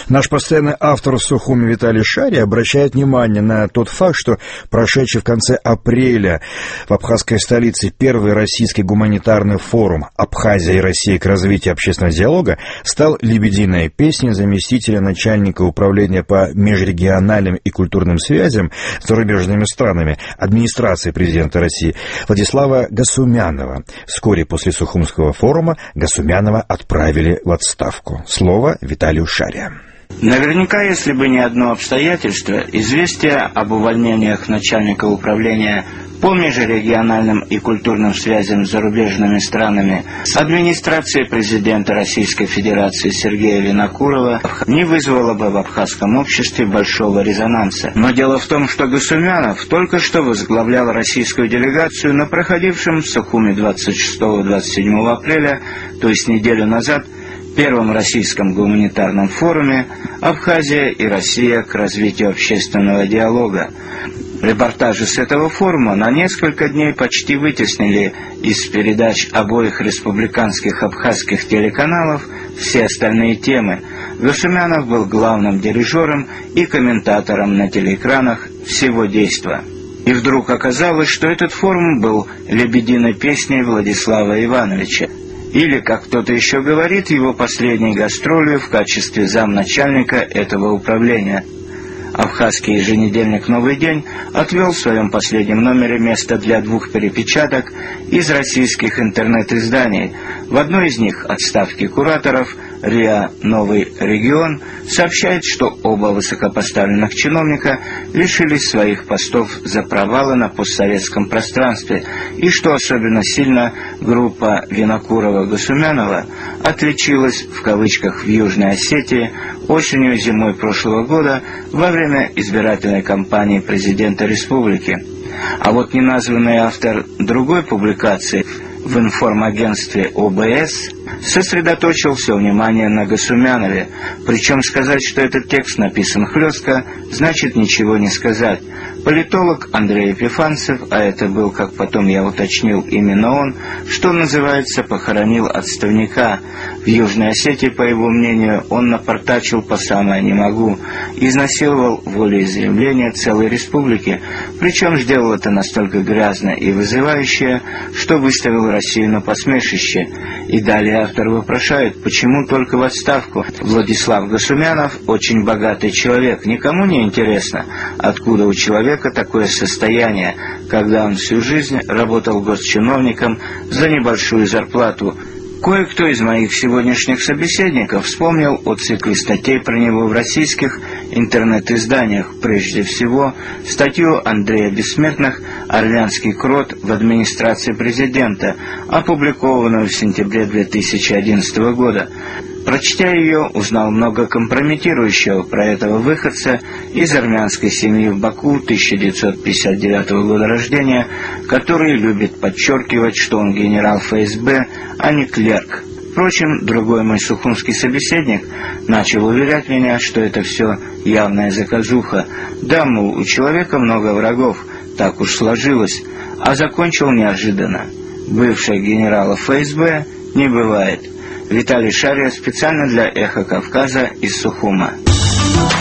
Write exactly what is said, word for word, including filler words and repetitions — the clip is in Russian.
Наш постоянный автор в Сухуме Виталий Шария обращает внимание на тот факт, что прошедший в конце апреля в абхазской столице первый российский гуманитарный форум «Абхазия и Россия к развитию общественного диалога» стал «Лебединой песней» заместителя начальника управления по межрегиональным и культурным связям с зарубежными странами администрации президента России Владислава Гасумянова. Вскоре после Сухумского форума Гасумянова отправили в отставку. Слово Виталию Шария. Наверняка, если бы не одно обстоятельство, известие об увольнениях начальника управления по межрегиональным и культурным связям с зарубежными странами с администрацией президента Российской Федерации Сергея Винокурова не вызвало бы в абхазском обществе большого резонанса. Но дело в том, что Гасумянов только что возглавлял российскую делегацию на проходившем в Сухуме двадцать шестого — двадцать седьмого апреля, то есть неделю назад, первом российском гуманитарном форуме «Абхазия и Россия к развитию общественного диалога». Репортажи с этого форума на несколько дней почти вытеснили из передач обоих республиканских абхазских телеканалов все остальные темы. Гасумянов был главным дирижером и комментатором на телеэкранах всего действа. И вдруг оказалось, что этот форум был «Лебединой песней» Владислава Ивановича. Или, как кто-то еще говорит, его последней гастролью в качестве замначальника этого управления. Абхазский еженедельник «Новый день» отвел в своем последнем номере место для двух перепечаток из российских интернет-изданий. В одной из них отставки кураторов РИА «Новый регион» сообщает, что оба высокопоставленных чиновника лишились своих постов за провалы на постсоветском пространстве, и что особенно сильно группа Винокурова-Гасумянова отличилась в кавычках в Южной Осетии осенью и зимой прошлого года во время избирательной кампании президента республики. А вот неназванный автор другой публикации в информагентстве О Бэ Эс сосредоточил все внимание на Гасумянове. Причем сказать, что этот текст написан хлестко, значит ничего не сказать. Политолог Андрей Епифанцев, а это был, как потом я уточнил, именно он, что называется, похоронил отставника. В Южной Осетии, по его мнению, он напортачил по самое не могу, изнасиловал волеизъявление целой республики, причем сделал это настолько грязно и вызывающе, что выставил Россию на посмешище. И далее автор вопрошает, почему только в отставку. Владислав Гасумянов очень богатый человек, никому не интересно, откуда у человека такое состояние, когда он всю жизнь работал госчиновником за небольшую зарплату. Кое-кто из моих сегодняшних собеседников вспомнил о цикле статей про него в российских интернет-изданиях, прежде всего статью Андрея Бессмертных «Орлянский крот в администрации президента», опубликованную в сентябре две тысячи одиннадцатого года. Прочтя ее, узнал много компрометирующего про этого выходца из армянской семьи в Баку тысяча девятьсот пятьдесят девятого года рождения, который любит подчеркивать, что он генерал Эф Эс Бэ, а не клерк. Впрочем, другой мой сухумский собеседник начал уверять меня, что это все явная заказуха. Да, мол, у человека много врагов, так уж сложилось, а закончил неожиданно. Бывших генералов Эф Эс Бэ не бывает. Виталий Шария специально для «Эхо Кавказа» из Сухума.